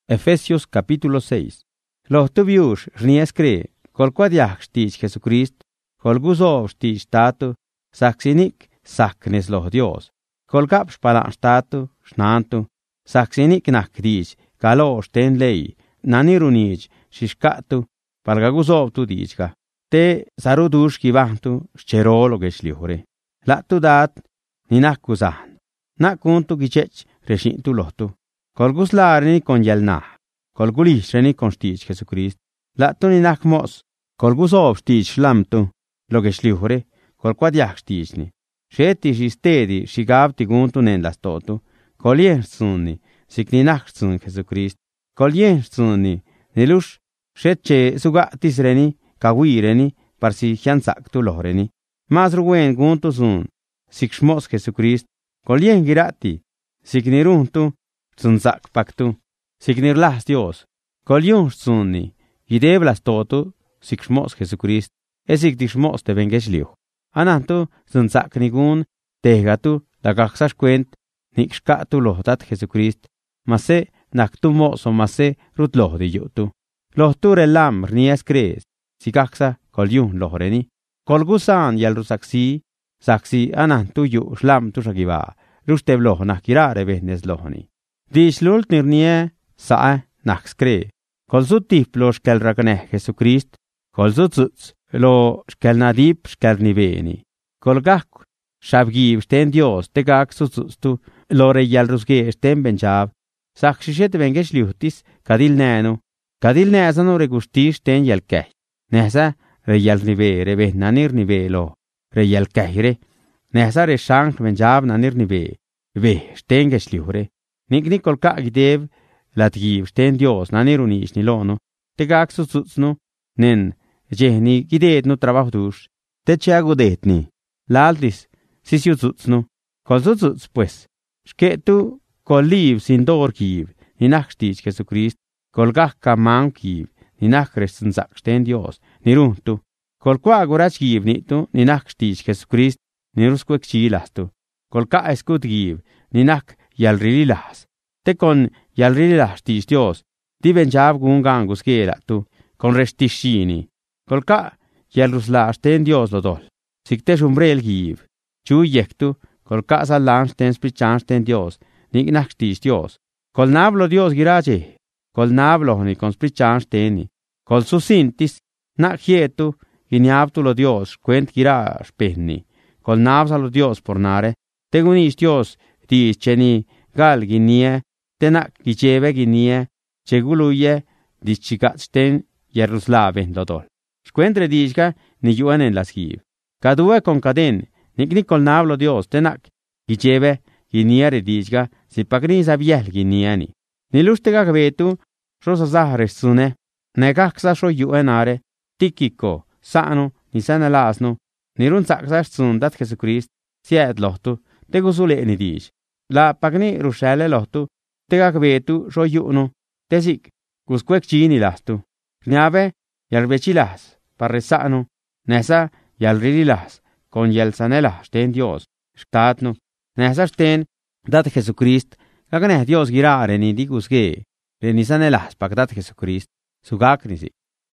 Efesios capítulo 6. Lojtu viux rnieskre, kol quadiach stich Jesucrist, kol guzov stich statu, saksinik saknes loh Dios, kol gap spalan statu, snantu, saksinik nakdich, galo sten lei, nanirunich, shishkatu, palga guzov tu dichga, te sarudush kivantu, scherologesh lihure. Latu dat, ninakuzan, nakuntu gichech reshintu lohtu. Kol guslarini con yelna, kol gulisheni con stich Jesucrist, latu ni nakmos, kol guzov stich lamtu, logesliure, kol quadiach stichni, sheti shistedi shigavti guntu nenlastotu, kol yensunni, sikninachsun Jesucrist, kol yensunni, nilush, shetche sugatisreni, kawireni, parsi hiansaktu loreni, masruen guntu sun, sikshmos Jesucrist, kol yengirati, sikniruntu, Sunzak paktu, signir las Dios, kol yun sunni, gideblas totu, sikshmos Jesucrist, esik dishmos te vengesliu. Anantu, sunzak nigun, tegatu, lagaxas kwent, nikshkatu lohtat Jesucrist, mase, naktu moso mase, rut loh di yutu. Lohtu relam rnies crees, sikaxa, kol yun lohreni, kol gusan yal rusaksi, saksi anantu yu shlam tu shagiva, rustebloh nakirare behnes lohni. Dish lult nirnie sae nakskre. Kol zutip lo shkel ragneh Jesucrist, kol zutzuts lo shkel nadip shkel niveni. Kol gak shabgib sten Dios te gak zutzustu lo reyal rusge sten benjab. Sakshishet vengesh liutis kadil nezanu regusti sten yelkeh. Nehsa reyal nive rebe nanir nive lo reyal kahire. Nehsa re shank benjab nanir nive. Ve sten gesh liure. Nik kol ka gidev latgiv sten Dios nanirunish ni lono, te gak sutsno, nen jehni gided no trabajo dush, te chago detni, laltis, sisiu sutsno, kol sutsuts pues, shketu kol liv sin dor giv, ni nakstich Jesucrist, kol gak kamam giv, ni nakresen sak sten Dios, ni runtu, kol kwa gorach giv nitu, ni nakstich Jesucrist, ni ruskwek chilastu, kol ka eskut giv, ni nak yalrililas, te con yalrililas tis Dios, di benjab gungangus tu, con restishini, kol ka yalruslas ten Dios lodol, sikte shumbrel giv, chu yektu, kol ka salans ten spichans ten Dios, niknak tis Dios, kol nablo Dios giraje, kol nablo ni con spichans teni, kol susintis, nak hietu, giniabtu lo Dios, quent gira spehni, kol nabsa lo Dios pornare, te gunis Dios, di cheni gal ginie, tenak gicheve ginie, cheguluye, di chigatsten Jerusalem lodol. Squentre diga ni yuan en las giv. Cadue con caden, nik kol nablo Dios, tenak gicheve giniere diga, si pagni sabiel giniani. Ni lustega gbetu, rosa zahres sune, negaksa sho yuenare, tikiko, sano, ni sana lasno, ni run saksa sundat Jesucrist, sied lohtu, te gusule ni dig. La pagni rushele lohtu, te gakbetu sho yuno, te sik, guskwek chini lastu. Niave, yalbechilas, parresano, nesa, yalrililas, con yelsanela, sten Dios, shtatno, nesa sten, dat Jesucrist, gaganeh Dios girare ni digusge, renisanelas pagdat Jesucrist, sugaknisi.